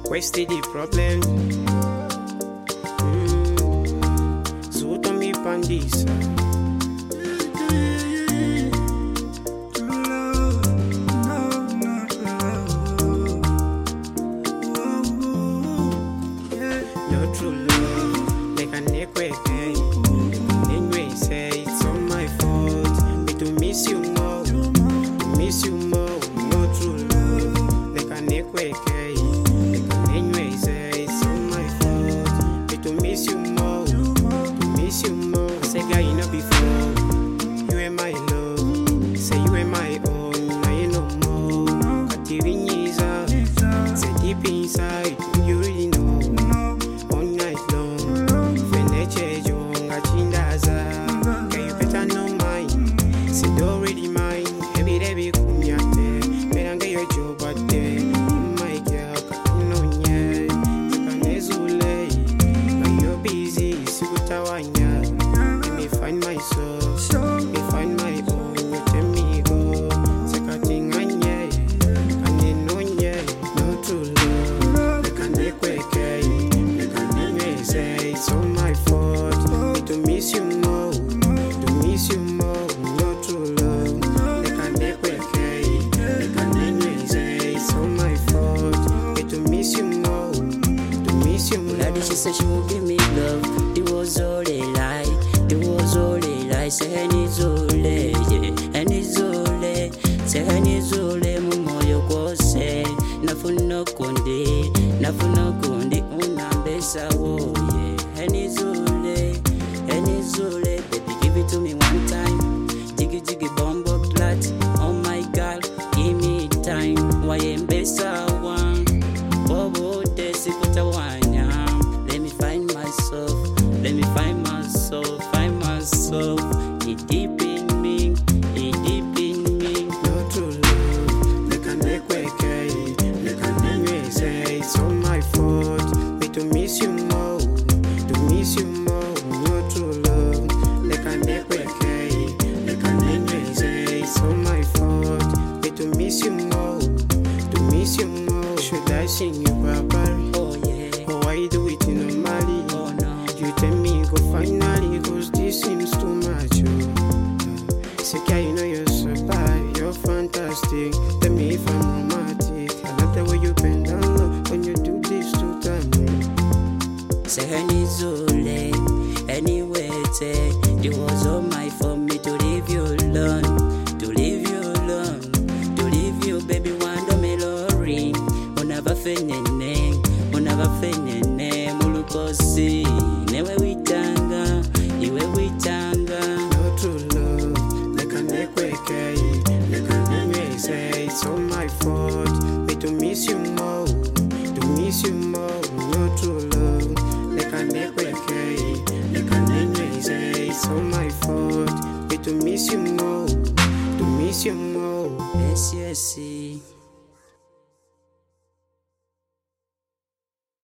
Wasted the problem. So to me pandisa. No true love, like a neck way. Anyway, say it's all my fault. Me to miss you more, miss you more. No true love, like a neck way. Anyway, say it's all my fault. Me to miss you more, miss you more. Say, guy, you know before, you ain't my love. Say you ain't my own, now you know more. Got the ring is out, say deep inside, you really know. All night long, Veneche Jonga Chindaza. Can you better know mine? Say don't already mine, every day be kunyate. Better your job at day. My girl, Kanonya, Takanezule. But you're busy, Sikutawanya. Let me find myself, let me find my own. You tell me go, Sakatinganya, Kanenonya, no true love. They can't make say it's all my fault. Me to miss you more, to miss you more. No true love. They can't make they can't say it's all my fault. Me to miss you more, to miss you more. Daddy, she said she would give me love. It was all a lie. It was all a lie. Say any zole, yeah, any zole. Say any zole, mumoyo kose. Nafuno konde, nafuno konde. Unambesa wo, yeah. Any zole, baby, give it to me one time. Jiggy jiggy bombo clat. Oh my God, give me time. Why embesa one? Bobo desi kutawanya. Let me find myself. Let me find myself. Find myself. It deep in me. It deep in me. No true love. They can't make they can't say it's all my fault. Me to miss you more, to miss you more. No true love. They can't make they can't say it's all my fault. Me to miss you more, to miss you more. Should I sing you Barbary? Oh yeah. Or why do it in Mali? Oh no. You tell me go finally, cause this seems too much. Say, you know you're so bad, you're fantastic. Tell me if I'm romantic. I love the way you bend down low when you do this to me. Say any zole, anyway, say it was all my for me to leave you alone, to leave you alone, to leave you, baby. One do me lori, unava fenene, mulukosi, newe witanga, iwe witanga. No true love, they can't make they can't say it's all my fault. Me to miss you more, to miss you more. No true love, they can't make they can't say it's all my fault. Me to miss you more, to miss you more. Yes, yes, yes.